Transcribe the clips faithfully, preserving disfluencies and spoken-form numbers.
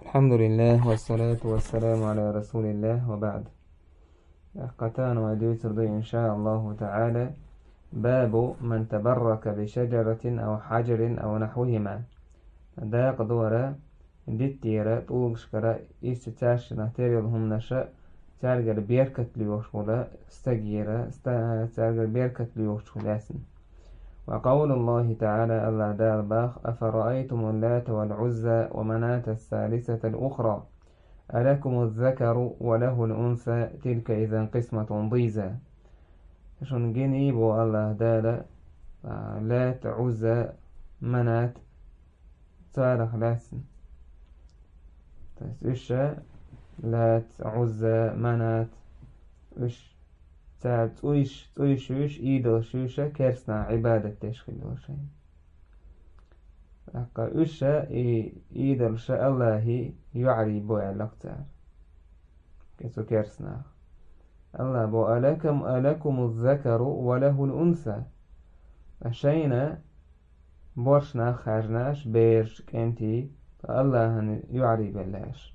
الحمد لله والصلاة والسلام على رسول الله وبعد. قتان وديت رضي إن شاء الله تعالى. باب من تبرك بشجرة أو حجر أو نحوهما. دا قدورة ديتيرة طوغشكرة إستتاش نهتريضهم نشاء تارجر بيركت ليوشولا استجيرة تارجر بيركت ليوشولاسن. وقول الله تعالى الله دار باخ أفرأيتم اللات والعزى ومناة الثالثة الأخرى ألكم الذكر وله الأنثى تلك إذا قسمة ضيزى. شون جيني بو الله دار لات عزى منات تارخ لاسن إيش لات عزى منات إيش تات ويش ويش ويش إيدو شوشة كرسنا عبادة تشخيل وشي أقا إيشا إيدو شاء الله يعري بو ألقتار كسو كرسنا الله بو ألكم ألكم الذكر وله الأنثى أشينا بورشنا خارجناش بيرش كنتي فالله يعري بلاش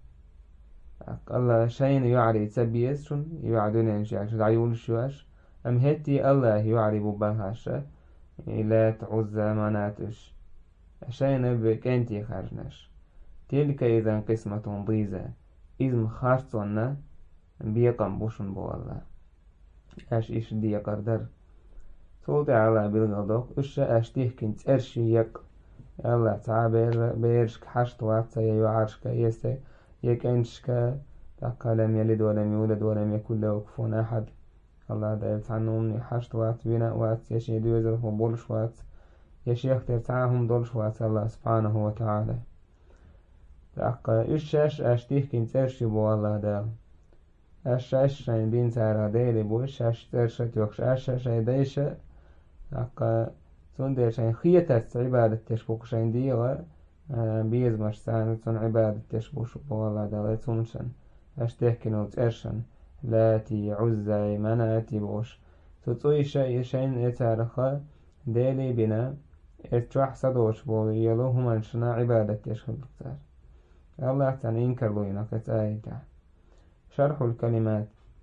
الله شين يعري تبيس شون يعدون ينشاش دعيون شواش أم هتي الله يعري ببهاش لا تعزى مناتش شين بكنتي خارجناش تلك إذا قسمة ضيزة إذن خارجنا بيقم بوشن بو الله أش إيش دي قردر صوتي على بالغضوق إيش أشتيه كنت أرشي يق الله تعالى بيرشك حشت واتسا يعرشك يسي يكنشك تقى لم يلد ولم يولد ولم يكن له كفوا أحد. الله دايت عنهم حشت وات بنا وات يشي دوزر فبولش وات يشي يختر تعاهم دولش وات الله سبحانه وتعالى. تقى إيش أشتيه كنت أرشي بو الله دال أش أش شاين بين سارة ديلي بوش أش ترشت يوكش أش شاين ديش تقى سون دير شاين خيتت عبادة تشبوك شاين ديغة بيز مش سانة عبادة تشبوش بو الله دال تونشن أش تحكي تأرشن لاتي عزي مناتي بوش تطوي شيء شين اتارخا ديلي بنا اتروح صدوش بو يلو هم شنا عبادة تشخل بكتار الله تعالى ينكر لوينا كتايتا شرح الكلمات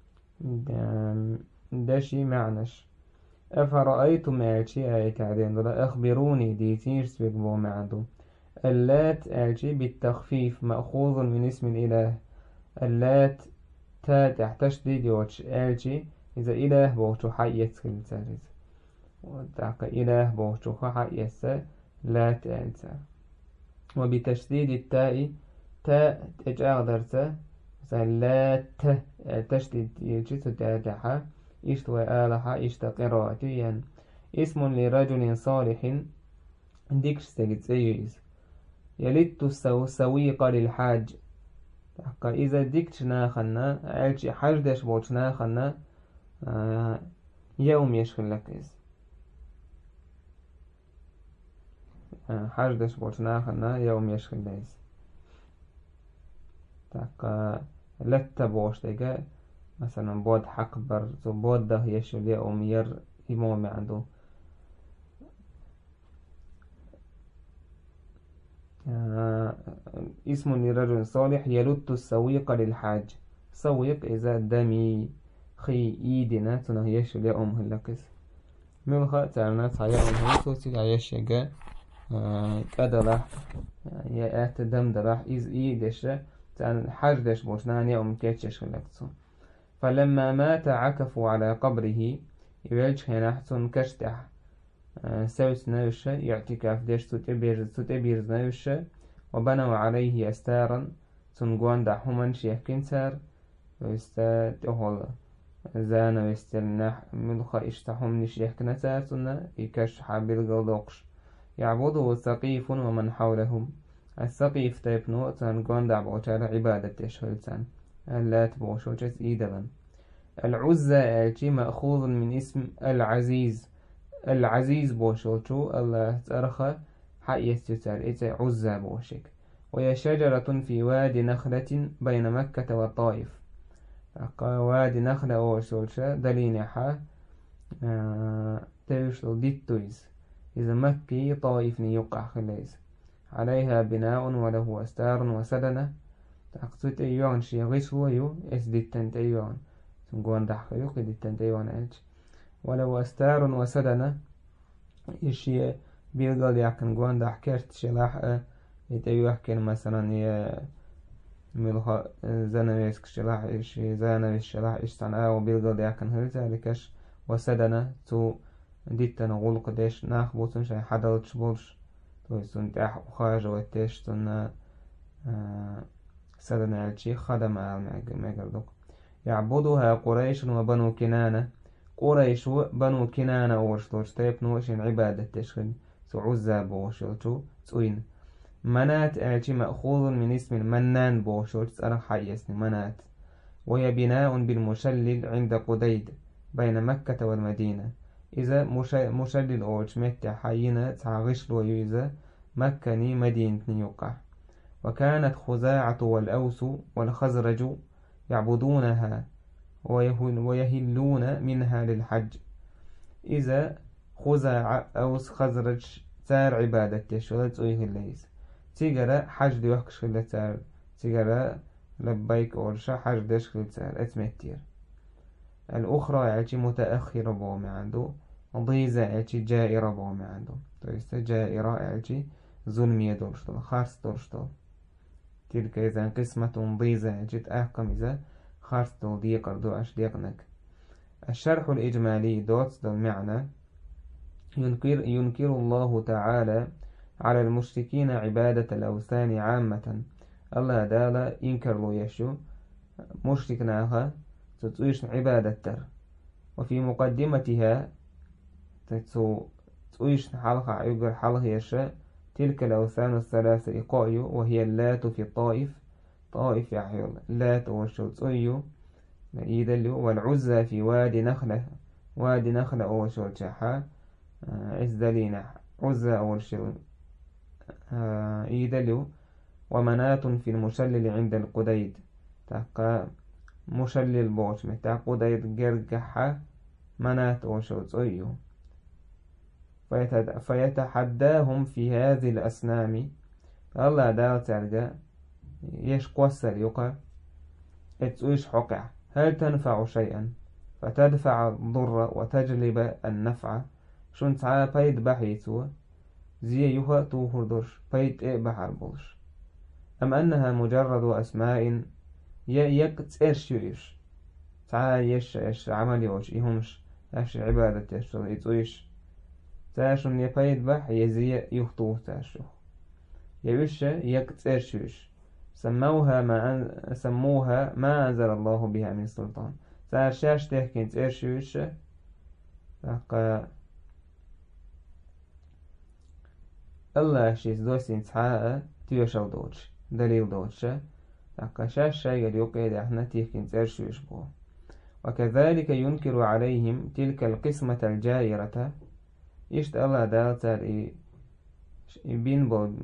داشي معنش أفرأيتم ألشي آية عدين أخبروني دي تيرس بقبو معدو اللات ألشي بالتخفيف مأخوذ من اسم الإله اللات تا تحت تشديد يوتش ألشي إذا إله بوشو حيث كل تاريز وتعق إله بوشو حيث لات ألتا وبتشديد التاء تاء تجاغدرت لات تشديد يجي تتاتحا إشتوى آلحا إشتا قراءتيا اسم لرجل صالح ديكش سيجيز يلت السويق للحاج حقا إذا ديكش ناخنا ألشي حاجدش بوش ناخنا آه يوم يشغل لك إز آه حاجدش بوش ناخنا يوم يشغل ليز حقا لت بوش تيجا مثلا بود حق بر بود ده يشغل يوم ير إمامي عنده آه اسم لرجل صالح يلت السويق للحاج سويق إذا دمي خي إيدنا تنهيش لأم هلكس ملخا تعلنا تعيا أم هلكس تعيش جا آه كدلح يأت دم دلح إز إيدش تعن حاج دش بوشنان يوم كيتشش هلكسون فلما مات عكفوا على قبره يولج هنحتون كشتح سوس نوشة يعتكاف ديش تتبير تتبير نوشة وبنوا عليه أستارا تنقوان دحومن شيخ كنسار ويستا تهول زانا ويستلنح ملخا اشتحوم نشيخ كنسار سنة يكش حابيل قلدوقش يعبدوا الثقيف ومن حولهم الثقيف تيبنو تنقوان دعبوشار عبادة تشهلتان اللات بوشوشت إيدبن العزة التي مأخوذ من اسم العزيز العزيز بوشوتو الله ترخى حيث تتر إتا عزة بوشك وهي شجرة في وادي نخلة بين مكة والطائف وادي نخلة وشوشة دلينحا آه تيوشل ديتويز إذا مكي طائف يقع خليز عليها بناء وله أستار وسدنة تقصد أيوان شي غيسو يو إس ديتنت أيوان سنقوان دحقيو قديتنت أيوان ألج ولو أستار وسدنة إشي بيلقل يحكن قوان دحكرت شلاح يتأيو يحكن مثلا ي ملها زنويسك شلاح إشي زنويس شلاح إش صنعا وبيلقل يحكن هلتا لكش وسدنة تو ديتنا غلق ديش ناخ بوتن شاي حدلتش بولش تو يسون تاح وخارج واتيش تن سدنة الشي خدم المقردوك يعبدها قريش وبنو كنانة قريش وبنو كنانة أورشتوش تيبنوشين عبادة تشخل سو عزة بوشلتو سوين منات الشي مأخوذ من اسم المنان بوشلت سأرى حيسن منات وهي بناء بالمشلل عند قديد بين مكة والمدينة إذا مشلل أوش متى حينا تعغش له إذا مكني مدينة يقع وكانت خزاعة والأوس والخزرج يعبدونها ويهلون منها للحج إذا خزاعة أوس خزرج تار عبادة تشغلت أيه الليز تيجرى حج دي وحكش خلال تار تيجرى لبيك أورشا حج ديش خلال تار أتمتير الأخرى يعطي متأخرة بوم عنده ضيزة يعطي جائرة بوم عنده تويست جائرة يعطي ظلمية دورشتول خارس دورشتول تلك إذا قسمة ضيزة يعطي أحكم إذا خارس دول ديقر دو أش ديقنك الشرح الإجمالي دوت دو المعنى ينكر, ينكر الله تعالى على المشركين عبادة الأوثان عامة الله دالا ينكر له يشو مشركناها تتويش عبادة تر وفي مقدمتها تتويش حلقة يقر حلقة يشاء تلك الأوثان الثلاثة إقايو وهي اللات في الطائف طائف يحيول اللات وشو تسويو إيدلو والعزة في وادي نخلة وادي نخلة أول شو تشحا عزدلين عزة أول شو إيدلو ومنات في المشلل عند القديد تقى مشلل بوش متى قديد جرجحة منات وشو تسويو فيتحداهم في هذه الأسنام الله دال ترجع يش قوسر يقع اتسويش حقع هل تنفع شيئا فتدفع الضر وتجلب النفع شون تعا بيد بحيتو زي يوها توهر درش بيد اي بحر بولش أم أنها مجرد أسماء يكت إيش يش تعا يش إيش عمل يوش يهمش إيش عبادة إيش يتسويش تاشون يبيد بح يزي يخطوه تاشو يوش يكت إيش يش سموها ما أن... سموها ما أنزل الله بها من سلطان تاشاش تحكي إيش يش تقى الله شيء دوسين تعاء تيوشو دوش دليل دوش تقى شاش شيء يقيد احنا تحكي إيش يش بو وكذلك ينكر عليهم تلك القسمة الجائرة إشت الله دالتر إي بين بود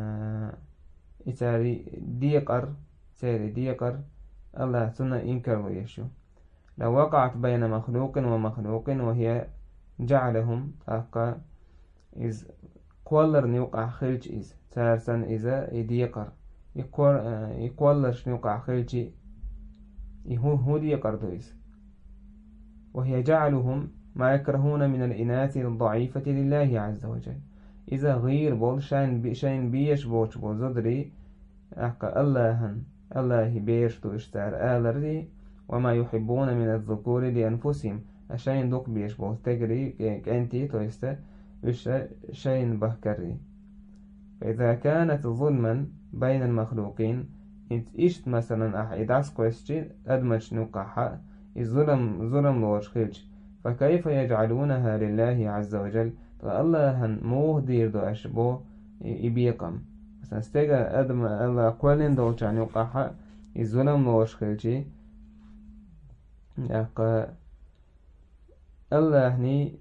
إتاري ديقر تاري ديقر الله سنة إنكر ويشو لو وقعت بين مخلوق ومخلوق وهي جعلهم أقا إذ قولر نيوقع خلج إذ تارسن إذا ديقر يقولرش نيوقع خلج هو هو ديقر دويز وهي جعلهم ما يكرهون من الإناث الضعيفة لله عز وجل إذا غير بول شين بي شين بيش بوش بول زدري أحكى اللهن الله بيش تو اشتار آلردي وما يحبون من الذكور لأنفسهم أشين دوك بيش بول تجري كأنتي تو است وش شين بهكري فإذا كانت ظلما بين المخلوقين إنت إشت مثلا أحد عسكو استي أدمج نقاحة الظلم ظلم لوش خلج فكيف يجعلونها لله عز وجل فالله موه دير دو أشبو إبيقم مثلا استيقى أدم الله قولين دو جان يقاحا الظلم لوش خلجي يقى الله ني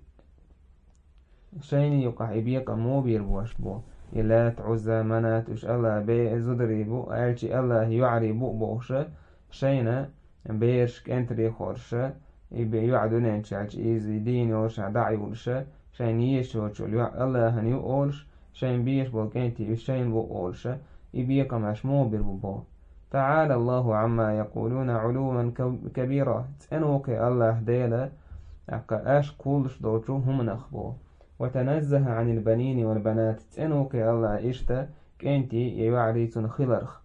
شيني يقاح إبيقم مو بير بو أشبو إلا تعزى منات وش الله بي زدري بو ألشي الله يعري بو بوش شينا بيرش كنتري خورش يبي يعدون إنشاج إيزي دين يوش داعي ولش شين يشوش الله هني أولش شين بيش بول كنتي وشين بو أولشة إبيق مش موبر بو. تعالى الله عما يقولون علوا كبيرا تنوك الله ديلا أقا أش كولش دوتشو هم نخبو. وتنزه عن البنين والبنات تنوك الله إشتا كنتي يوعريتون خلرخ.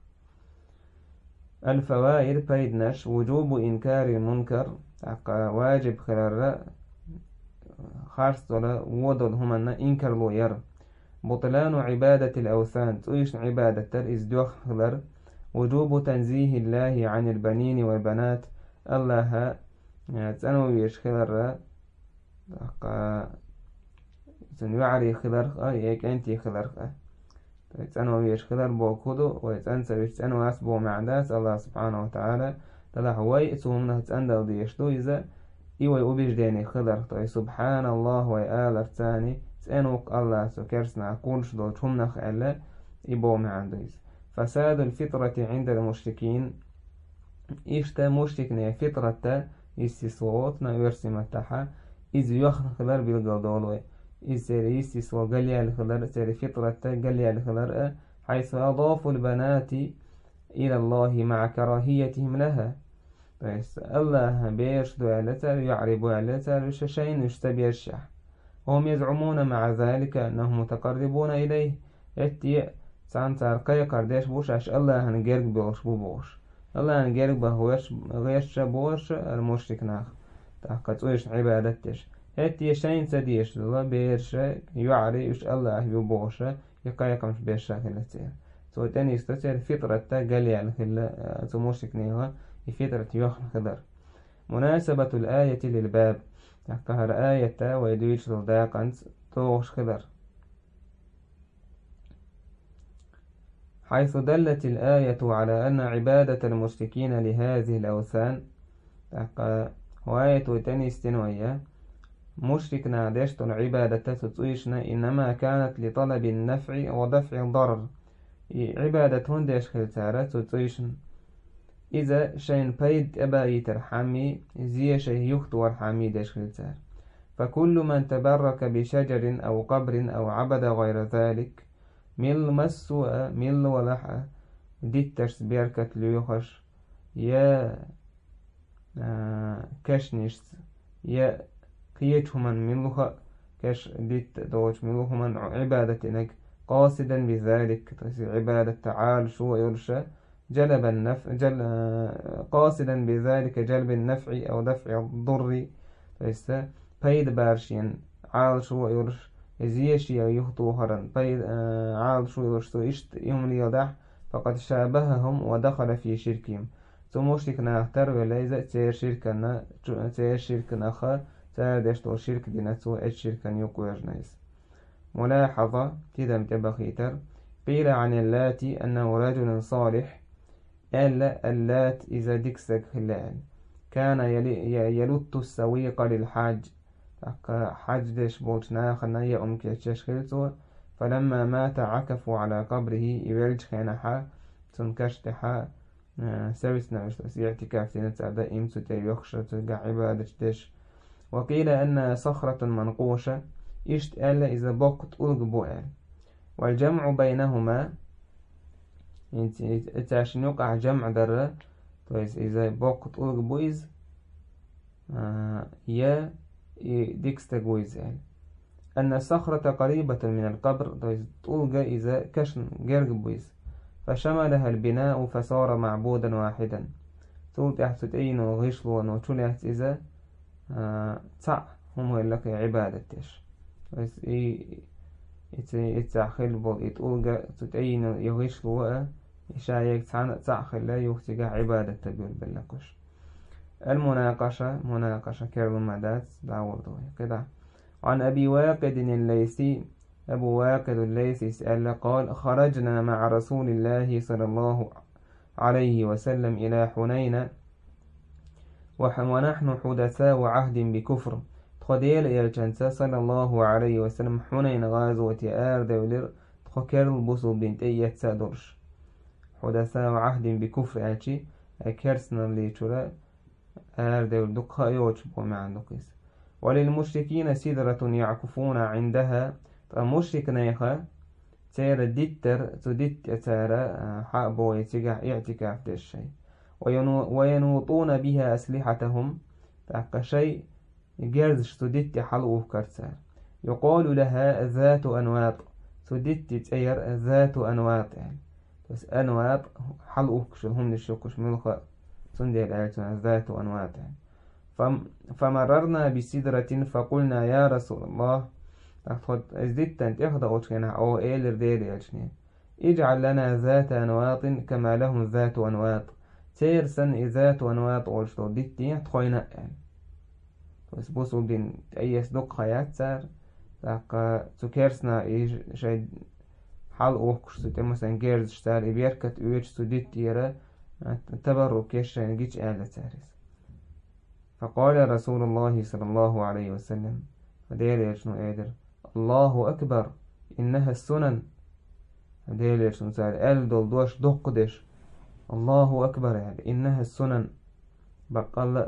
الفوائد بيدنش وجوب إنكار المنكر أقا واجب خلر خارس دولا ودل همنا إنكر لو ير. بطلان عبادة الأوثان تؤيش عبادة تر إزدوخ خلر. وجوب تنزيه الله عن البنين والبنات الله تنويش خلر أقا تنوعري خلر يك أنتي خلر تنويش خلر بو كدو ويتنسويش تنواس بو معداس الله سبحانه وتعالى تلا هواي اسمه تندل ديشتو إذا إيوه أبيش ديني خلر طي سبحان الله ويآلر تاني تنوك الله سكرسنا كلش دول تمنخ ألا إبو معداس. فساد الفطرة عند المشركين إشتا مشركنا فطرة استسواتنا يرسمتها إذ يخن خلر بالقلدولوي إذ سيري استسوا قليا الخلر سيري فطرة قليا الخلر حيث أضافوا البنات إلى الله مع كراهيتهم لها. بس الله بيش دو علتر يعربوا علتر ششين يشتبه الشح وهم يزعمون مع ذلك أنهم متقربون إليه يتي سانتار قيا قرديش بوش عش الله هنجرق بوش بوش الله هنجرق بهوش غيش بوش المشرك ناخ تحقت ويش عبادتش هتي شين سديش الله بيرش يعري وش الله بوش يقايا كمش بيرش خلتير سو تاني يستسير فطرة قال يعني خلا سو مشرك نيها فطرة يخن خضر. مناسبة الآية للباب تحقها الآية ويدويش للداقنت توغش خضر حيث دلت الآية على أن عبادة المشركين لهذه الأوثان وآية تاني استنوية مشرك نادشت العبادة تتويشنا إنما كانت لطلب النفع ودفع الضرر عبادة هندش خلتارة تتويشن إذا شين بيد أبا يترحمي زي شي يخت ورحمي دش خلتار. فكل من تبرك بشجر أو قبر أو عبد غير ذلك مل مسوء مل ولحة ديتش بيركة ليوخش يا آه كشنش يا قيتهمن ملوها كش ديت دوش ملوهمن عبادتنك قاصدا بذلك عبادة تعال شو يرشى جلب النفع جل آه قاصدا بذلك جلب النفع أو دفع الضر فيس بيد بارشين عال شو يرش زيشي يخطو هرن بيد آه عال شو يرش إشت يوم ليضح فقد شابههم ودخل في شركهم ثم شركنا اختر ولا تير شركنا تير شركنا خا تادش تو شرك دينتو الشركة يقوج نايس. ملاحظة كده متبخيتر قيل عن اللاتي أنه رجل صالح ألا اللات إذا دكسك خلال كان يلط السويق للحاج حاج ديش بوتنا خنا يأم كيشخلتو فلما مات عكفوا على قبره يولج خينحا تنكشتحا سويسنا وشتس اعتكاف تنتع دائم تتيوخش تلقى عبادة ديش. وقيل أن صخرة منقوشة إشت ألا إذا بقت ألق بؤال والجمع بينهما إنت يقع جمع درة طيب إذا بقت ألق بويز آه يا ديكستغويز يعني أن الصخرة قريبة من القبر طيب ألق إذا كشن جرق بويز فشملها البناء فصار معبودا واحدا تقول تحت أين وغشل ونوتوليت إذا تع هم لك عبادة تش بس إيه يتعخل بول يتقول تتعين يغش لواء يشايك تعخل لا يختجع عبادة تقول باللكش. المناقشة مناقشة كيرل المدات دعوة كده. عن أبي واقد الليثي أبو واقد الليثي سأل قال خرجنا مع رسول الله صلى الله عليه وسلم إلى حنين ونحن حدثاء عهد بكفر تخديل إلى صلى الله عليه وسلم حنين غازوة آر دولر تخكر البصو بنت أي تسادرش حدثاء عهد بكفر أتي أكرسنا اللي ترى آر دول دقها يوجب ومع دقيس. وللمشركين سدرة يعكفون عندها المشرك نيخا تير ديتر تديت تارا حابو يتجع اعتكاف ده الشيء وينوطون بها أسلحتهم تاق شيء جرزش تديت حلو كرتار يقال لها ذات أنواط تديت تير ذات أنواط يعني بس أنواط حلو كشلهم للشوكش ملخ سندي العيتنا ذات أنواط يعني فمررنا بسدرة فقلنا يا رسول الله أخذ ازددت أنت أخذ أوتشنا أو إيل ردير يلشني اجعل لنا ذات أنواط كما لهم ذات أنواط تيرسن ذات أنواط أولشتو ديتي تخوينا يعني بس بوسو بين أي صدق خيات سار تاق تكيرسنا إيج شيء حال أوكش تمسن جيرز شتار إبيركت أويش تديتي را تبرك يشين جيش آلة سارس فقال رسول الله صلى الله عليه وسلم فدير يشنو قادر الله أكبر إنها السنن فدير يشنو سار آل دول دوش دقدش الله أكبر يعني إنها السنن بقال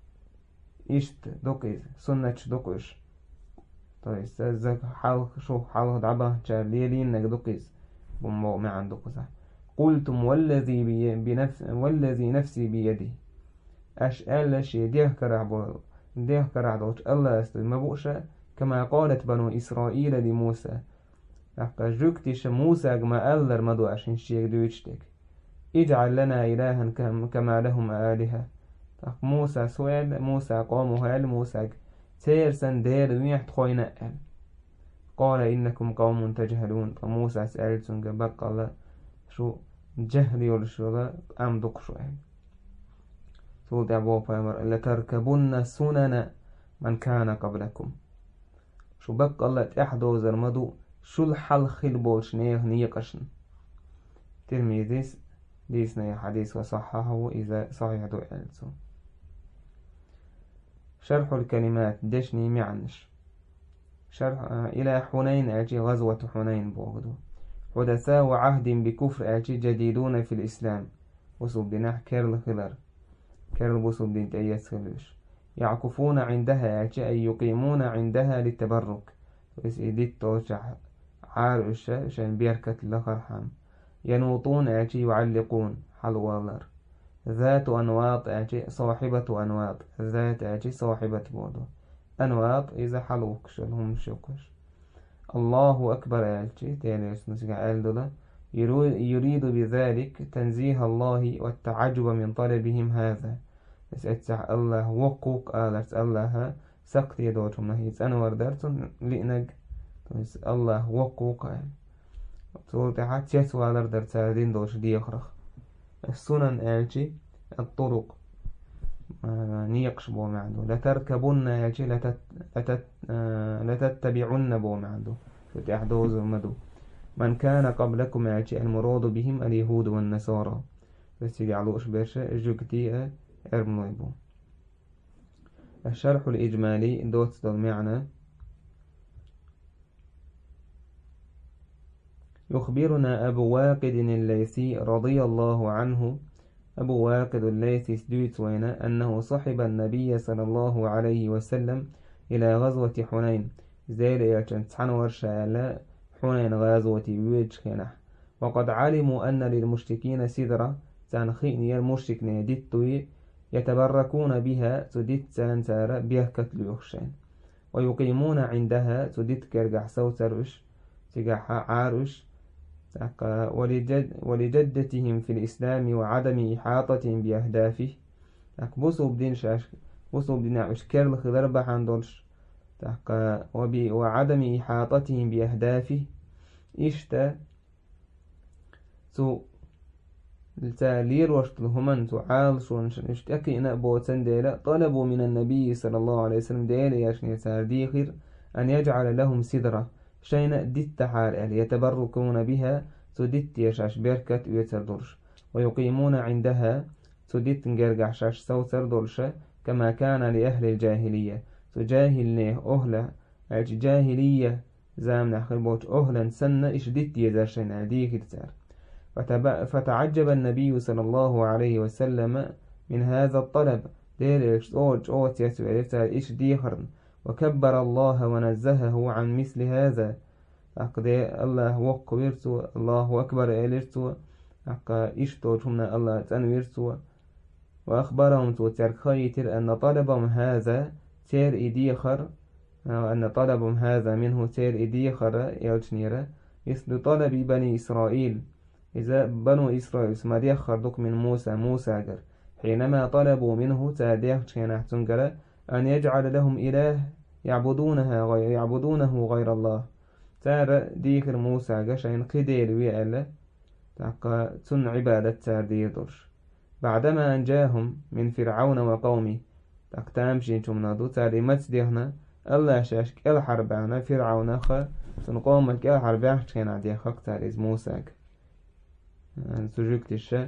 إشت دقيز سنة دقش طيب سأزاك حال شو حال دعبه شار ليلين نك دقيز بمو ما عنده قصة قلتم والذي بي بنفس والذي نفسي بيده أش ألا شيء ديه كرعبو ديه كرعبو الله است مبوشة كما قالت بنو إسرائيل لموسى أحقا جوكتش موسى كما ألر مدو عشان شيء دويتشتك اجعل لنا إلها كما لهم آلهة موسى سؤال موسى قاموا هال موسى سيرسن دير ويحت خوينا قال إنكم قوم تجهلون موسى سألتن بقى الله شو جهل يرشو أم دقشو يعني سود أبو فامر لتركبن سنن من كان قبلكم شو بقى الله تحدو زرمدو شو الحل خلبول شنيه نيقشن ترميذيس ديسنا حديث وصححه إذا صحيح دو ألسو شرح الكلمات دشني معنش شرح آه إلى حنين أجي غزوة حنين بوغدو حدثاء عهد بكفر أجي جديدون في الإسلام وصب بناح كيرل خلر كيرل بوصب دين تأيس خلوش يعكفون عندها أجي أي يقيمون عندها للتبرك بس إديت توشح عارش شان بيركة لخرحام ينوطون أجي يعلقون حلوالر ذات أنواط أجي صاحبة أنواط ذات أجي صاحبة بودو أنواط إذا حلوك شلهم شوكش الله أكبر أجي تيليس نسيقى ألدولا يريد بذلك تنزيه الله والتعجب من طلبهم هذا بس أتسع الله وقوك آلرس الله سقط يدوتهم نهيس أنوار درسون لئنك بس الله وقوك آل سولت حتى يسوى آلر درسالين دوش دي يخرخ السنن أجي الطرق نيقش بو معدو لتركبن أجي لتت لتت لتتبعن بو معدو فتحدوز مدو من كان قبلكم أجي المراد بهم اليهود والنصارى بس يعلوش برشا جوكتي ارمويبو الشرح الإجمالي دوت دو المعنى يخبرنا أبو واقد الليثي رضي الله عنه أبو واقد الليثي سدوت وينا أنه صحب النبي صلى الله عليه وسلم إلى غزوة حنين زيل يرشن تحن ورشا حنين غزوة بيوجخنا وقد علموا أن للمشركين سدرة تنخيني المشرك نيدتوي يتبركون بها تدت سانسار بيهكت ليخشين ويقيمون عندها تدت كرجع سوترش تجح عارش ولجد ولجدتهم في الإسلام وعدم إحاطتهم بأهدافه بوسو بدين شاش بوسو بدين عشكر الخضر بحندولش وبي وعدم إحاطتهم بأهدافه إشتا سو لتالير وشتلهمن تعالش ونشتكي إن بوتن ديلا طلبوا من النبي صلى الله عليه وسلم ديلا يشني سارديخر أن يجعل لهم سدرة شين ديت حال يتبركون بها تدت يشاش بركت ويتردرش ويقيمون عندها تدت نجرجع شاش سوتر درش كما كان لأهل الجاهلية تجاهلنه أهلا الجاهلية زامنا خلبوت أهلا سنة إش ديت يزاشين عديك تسار فتعجب النبي صلى الله عليه وسلم من هذا الطلب دير إش أوج أوت يسوع إش ديخرن وكبر الله ونزهه عن مثل هذا أقدي الله وق ويرسو الله أكبر إليرسو أقا إشتوشمنا الله تنويرسو وأخبرهم توتر خيتر أن طلبهم هذا تير إديخر أو أن طلبهم هذا منه تير إديخر يلشنيرة مثل طلب بني إسرائيل إذا بنو إسرائيل سما ديخر من موسى موسى جر حينما طلبوا منه تاديخ شينه تنقل أن يجعل لهم إله يعبدونها غير يعبدونه غير الله تار ديخر موسى قشين قدير ويألا تاقا تن عبادة تار ديردرش بعدما أنجاهم من فرعون وقومه تاقتامشين تمنادو تاري متديهنا الله شاشك الحربانا فرعون خا تنقومك الحربانا شين عدي خاك تاريز موسى سجوكت الشا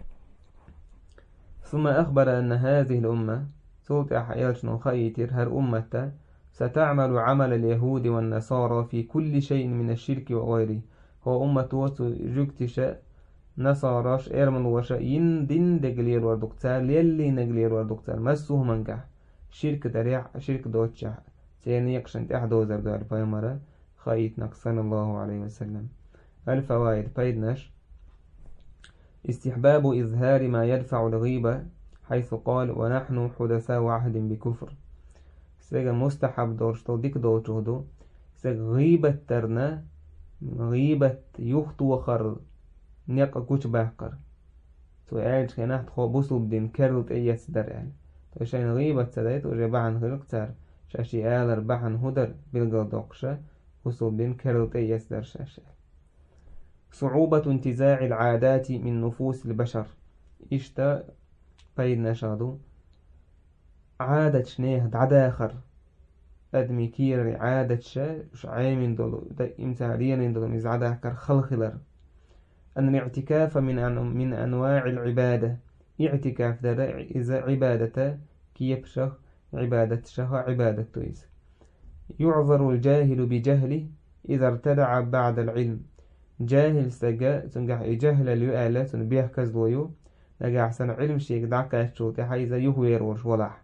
ثم أخبر أن هذه الأمة سلطة حيالشنو خيتر هر أمة ستعمل عمل اليهود والنصارى في كل شيء من الشرك وغيره هو أمة واتو جوكتشا نصاراش إرمن وشا يندين دقلير وردكتال يلي نقلير وردكتال مسوه منجح شرك دريع شرك دوتشا تيني يقشن تحدوزر دار بايمرا خيط صلى الله عليه وسلم. الفوائد بايدنش استحباب إظهار ما يدفع الغيبة حيث قال ونحن حدثاء عهد بكفر سيجا مستحب دورشتو ديك دوتشهدو سيجا غيبة ترنا غيبة يخت وخر نيقا كوش باقر تو اعج كناحت خو بوصل بدين كرلت ايس درعال تو شاين غيبة تدايت وجبعن خلقتار شاشي آلر بحن هدر بالقل دوقشا بوصل بدين كرلت ايس در شاشي. صعوبة انتزاع العادات من نفوس البشر اشتا بايد نشادو عادة شنيه عداخر أدمي كير عادة شا وش عامين دولو دا امتاريين دولو مز عداخر خلخلر أن الاعتكاف من أن من أنواع العبادة اعتكاف دا إذا عبادة كيبشخ عبادة شخ عبادة تويس يعذر الجاهل بجهله إذا ارتدع بعد العلم جاهل سجا تنجح جهل اليؤالة تنبيه كزلويو نجح سن علم شيك دعك شوتي حيزا يهوير ورش ولاح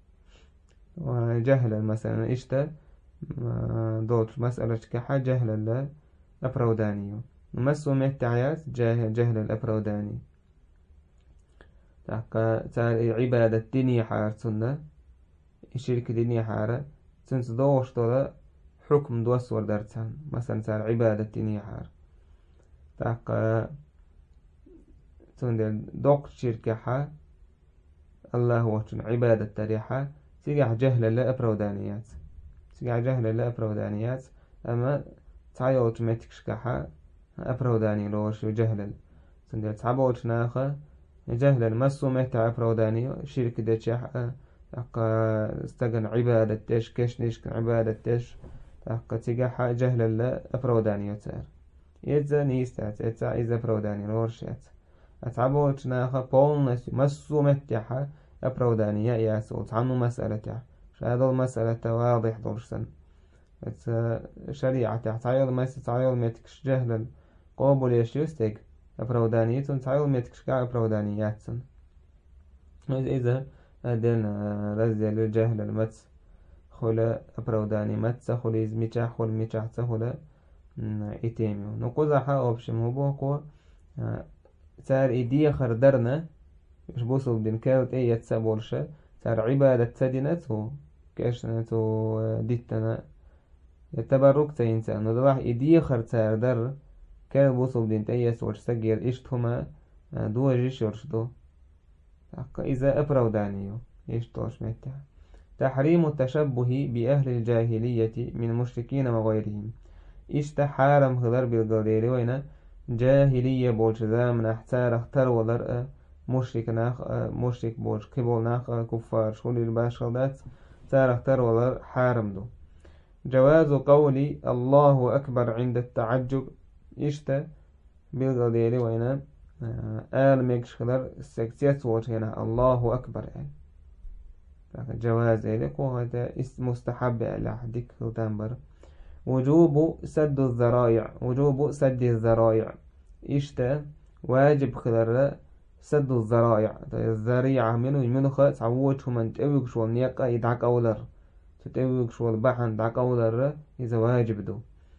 وجهل مثلا إشتا دوت مسألة كحا جهل الله أبرودانيو نمسو مهتعيات جاهل جهل الأبروداني تحقا تار عبادة دينية حار سنة الشركة دينية حارة سنس دوش طولا حكم دوسور درتان مثلا تار عبادة دينية حار تحقا تندل دوق شركة حا الله وشن عبادة تريحة سيجح جهل لا أبرودانيات سيجح جهل لا أبرودانيات أما تعي أوتوماتيك شكحة أبروداني لوش جهل سندل تعبوش ناخا جهل المسو مهتا أبروداني شركة دتشح أقا استغن عبادة تش كش نشك عبادة تش أقا تيجح جهل لا أبروداني تار يتزا نيستات يتزا إذا أبروداني لورشات أتعبوش ناخا بولنس مسو مهتا أبرودانية ياسو عنه مسألة هذا المسألة واضح درسا شريعة تعيض ما تعيض متكش جهلا قابل يشيستك أبرودانية تعيض متكش كا أبرودانيات إذا أدنا رزل الجهل المتس خلا أبروداني متس خلا إزميشا خلا ميشا خلا إتيميو نقول حا أوبشم هو بوقو سار إدي خردرنا مش بوصل بدين كاوت ايه يتسابولشا تار عبادة تدينته كاشنته ديتنا يتبرك تينسان نضواح إدي خرتار در كاو بوصل بدين تايه سورش سجير إشتهما دو جيش يرشدو إذا أبرودانيو إشتوش ميتها تحريم التشبه بأهل الجاهلية من المشركين وغيرهم إشتا حارم خضر بالقدير وين جاهلية بولش زامن احتار اختار ولرأ مشرك ناخ مشرك بولش قبول ناخ كفار شولي الباش خلدات تار اختار ولر حارم دو جواز قولي الله أكبر عند التعجب إشتا بالقدير وين آل ميكش خضر سكتيت وش هنا الله أكبر يعني جواز ذلك وهذا اسم مستحب على حدك تنبر وجوب سد الذرائع وجوب سد الذرائع إشتا واجب خضر سد الذرائع الذريعة منو يمنو خاص عوض من تأويك شو النيقة يدعك أولر تأويك شو البحن دعك أولر إذا واجب دو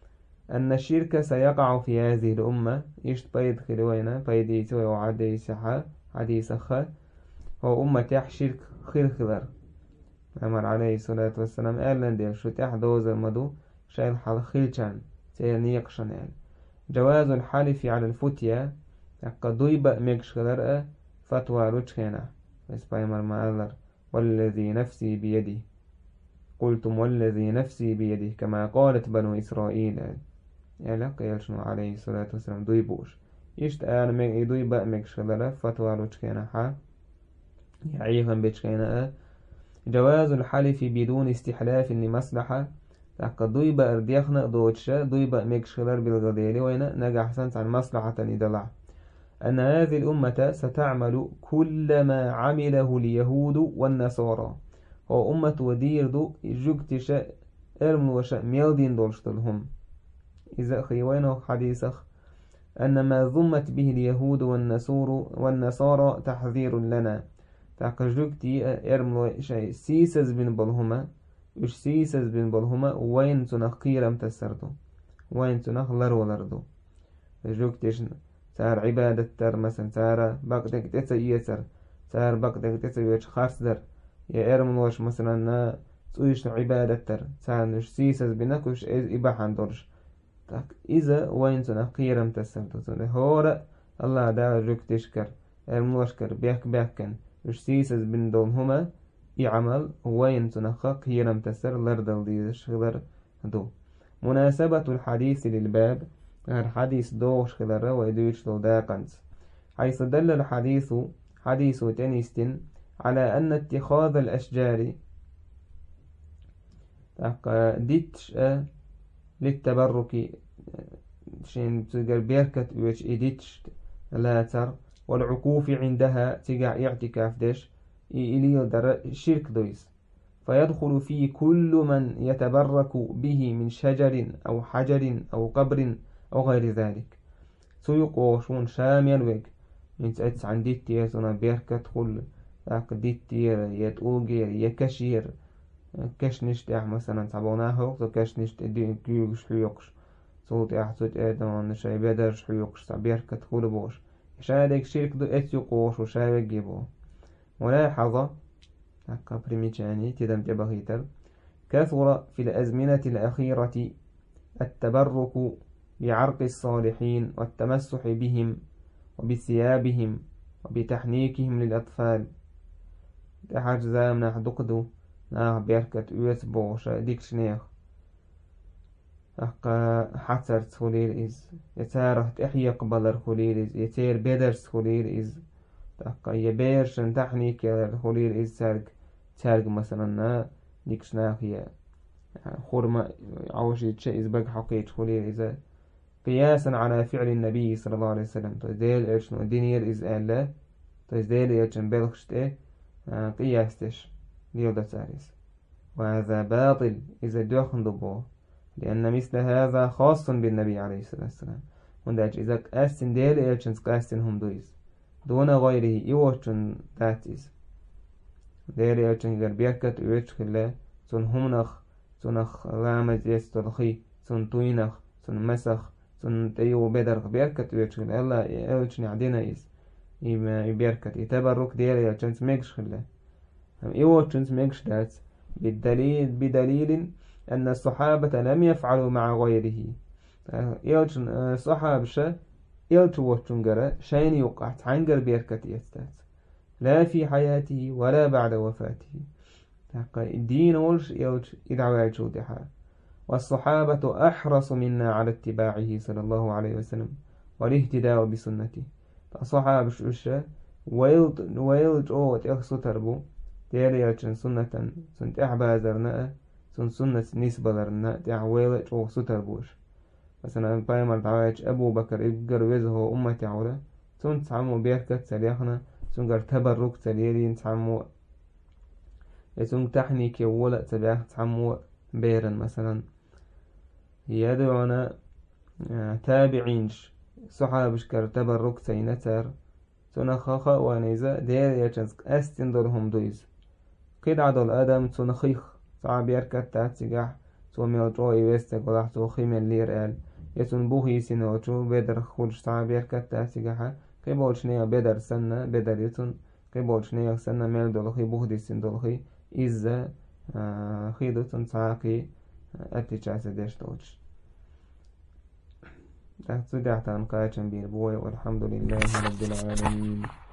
أن الشرك سيقع في هذه الأمة إشت بيد خلوينا بيد يتوي وعدي سحا عدي سخا هو أمة تح شرك خير خلر أمر عليه الصلاة والسلام قال لندير شو تح دوز المدو شايل حال خيلشان سينيق شنال جواز الحلف على الفتية قدويبا ميكش خلر فتوى رجخينا بس بايمر ما ألر والذي نفسي بيده قلتم والذي نفسي بيده كما قالت بنو إسرائيل يعني قيل شنو عليه الصلاة والسلام دويبوش يشت آن ميك دويبا ميكش خلر فتوى رجخينا حا يعيفا بيتشخينا جواز الحلف بدون استحلاف لمصلحة قد دويبا ارديخنا دوتشا دويبا ميكش خلر بالغديلي وين نجح سنس عن مصلحة ندلع أن هذه الأمة ستعمل كل ما عمله اليهود والنصارى هو أمة ودير دو جوكتش إرم وشا ميلدين دولشتلهم إذا خيوينه حديثخ أن ما ضمت به اليهود والنصارى تحذير لنا تاق جوكتي إرم وشا سيسز بن بالهما وش سيسز بن بالهما وين تنخيرم تسردو وين تنخلر ولردو جوكتش سار عبادة تر مثلا سار بقدك تسا يسر سار بقدك تسا يوش خاص در يا إرملوش مثلا نا تسويش عبادة تر سار نش سيسز بناكوش إباحان درش تاك إذا وين تنقيرم تسردو هورا الله دا جوك تشكر إرملوش كر بيك بيكن وش سيسز بن دون هما يعمل وين تنقى قيرم تسر لردل ديش غدر دو مناسبة الحديث للباب الحديث دوش خلال ويدوش دو داقنس حيث دل الحديث حديث تنستن على أن اتخاذ الأشجار ديتش للتبرك شين تقر بيركت ويش إديتش لا تر والعكوف عندها تقع اعتكاف ديش إلي در شرك دويس فيدخل فيه كل من يتبرك به من شجر أو حجر أو قبر أو غير ذلك سوق وشون شامل ويك من تأتس عن ديتير سونا بيركت خل ذاك ديتير يتوغير يكشير كشنشت اح مثلا تعبوناه سو كشنشت دي كيوش حيوكش صوت اح صوت ادم شاي بدرش حيوكش بيركت خل بوش شادك شرك دو اتيقوش وشاي جيبو ملاحظة ذاك بريميتشاني تدم تبغيتر كثر في الأزمنة الأخيرة التبرك بعرق الصالحين والتمسح بهم وبثيابهم وبتحنيكهم للأطفال تحاج زامنا حدقدو ناغ بيركة يوسبو شاديك شنيخ أحقا حتر تخليل إز يتاره تحيي قبل الخليل إز يتير بدرس خليل إز أحقا يبيرشن تحنيك الخليل إز سارق سارق مثلا ديك شناخ هي خورما عوشي تشي إز بق حقيت خليل إز قياسا على فعل النبي صلى الله عليه وسلم تزديل إيشنو دينير إز ألا تزديل إيشن بلخشته قياستش ديودا ساريس وهذا باطل إذا دوخن دبوه لأن مثل هذا خاص بالنبي عليه الصلاة والسلام ونداج إذا قاستن ديل إيشن قاستن هم دويز دون غيره إيوشن داتيز ديل إيشن غير بيكت إيوش خلا سن همنخ سنخ رامز يسترخي سن طوينخ سن مسخ سن تيو بدر بيركت ويتشغل الله يلشني عدينا إيس يبيركت يتبرك ديالي يلشنس ميكش خلا هم إيوتشنس ميكش دات بالدليل بدليل أن الصحابة لم يفعلوا مع غيره يلشن صحابشة يلشو وشنجرة شين يوقع تعنجر بيركت يستات لا في حياته ولا بعد وفاته الدين ولش يلش إدعوا يلشو دحا والصحابة أحرص منا على اتباعه صلى الله عليه وسلم والاهتداء بسنته الصحابة شوشة ويلج أوت إخصو تربو تيالي يلشن سنة سنت إحبا زرناء سن سنة نسبة لرناء تيع ويلج أوت تربوش مثلا بايمر دعواج أبو بكر إبقر ويزهو أمتي عولا سن تعمو بيركت سليخنا سن قر تبرك سليلين تعمو سن تحني كيولا تباح تعمو بيرن مثلا يدعونا تابعينش صحابش كر تبرك سينتر سنخخ ونيزا دير يجنسك أستندرهم دويز قد عدل آدم سنخيخ صعب يركت تاتسجح سوميل جوي ويستق ولحتو خيمن لير آل يسون بوهي سينوتو بدر خولش تعبير كتا سيجاحا كي بولشنيا بدر سنة بدر يتون كي بولشنيا سنة ميل دولخي بوهدي سين دولخي إزا آه خيدتون تعاقي أتشاسة ديش توش تحت سجاحتان قايتشن بير بوي والحمد لله رب العالمين.